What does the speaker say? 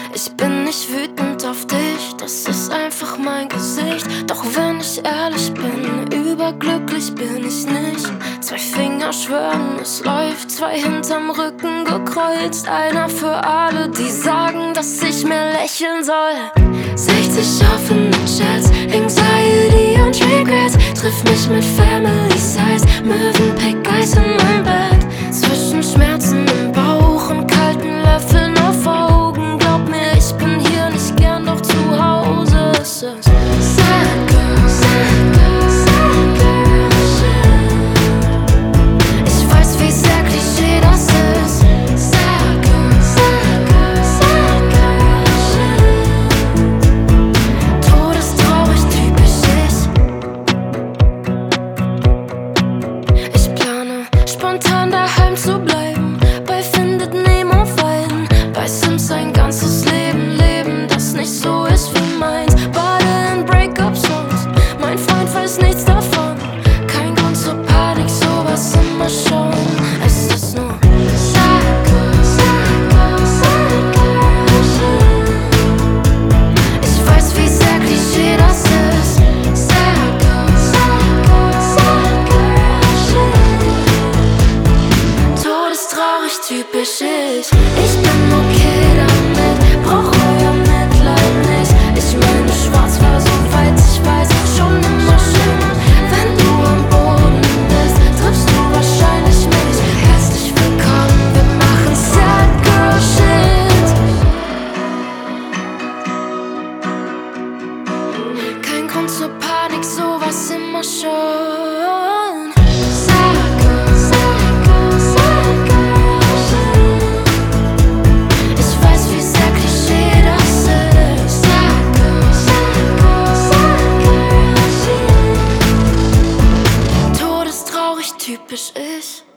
Ich bin nicht wütend auf dich, das ist einfach mein Gesicht. Doch wenn ich ehrlich bin, überglücklich bin ich nicht. 2 Finger schwören, es läuft, 2 hinterm Rücken gekreuzt. Einer für alle, die sagen, dass ich mehr lächeln soll. 60 offene Chats, Anxiety und Regrets. Triff mich mit Family Size, Mövenpick, Eis in mein Bett. Zwischen Schmerzen im Bauch und kalten Löffeln auf Augen. Glaub mir, ich bin hier nicht gern, doch zu Hause ist es sad girl, sad girl, sad girl shit. Ich weiß, wie sehr Klischee das ist. Sad girl, sad girl, sad girl shit. Todestraurig, typisch ich. Ich plane, spontan daheim zu bleiben. Bei Findet Nemo weinen. Bei Sims ein ganzes Leben leben, das nicht so ist wie meins. Beide in Breakup-Songs, mein Freund weiß nichts davon. Kein Grund zur Panik, sowas immer schon. Es ist nur sad girl, sad girl, sad girl shit. Ich weiß, wie sehr Klischee das ist. Sad girl, sad girl, sad girl shit. Todestraurig, typisch ich. Ich bin okay damit, brauch euer Mitleid nicht. Ich meine, schwarz war, soweit ich weiß, schon immer schön. Wenn du am Boden bist, triffst du wahrscheinlich mich. Herzlich willkommen, wir machen sad girl shit. Kein Grund zur Panik, sowas immer schon. Sad girl, sad girl, sad girl shit. Ich weiß, wie sehr Klischee das ist. Sad girl, sad girl, sad girl shit. Todestraurig, typisch ich.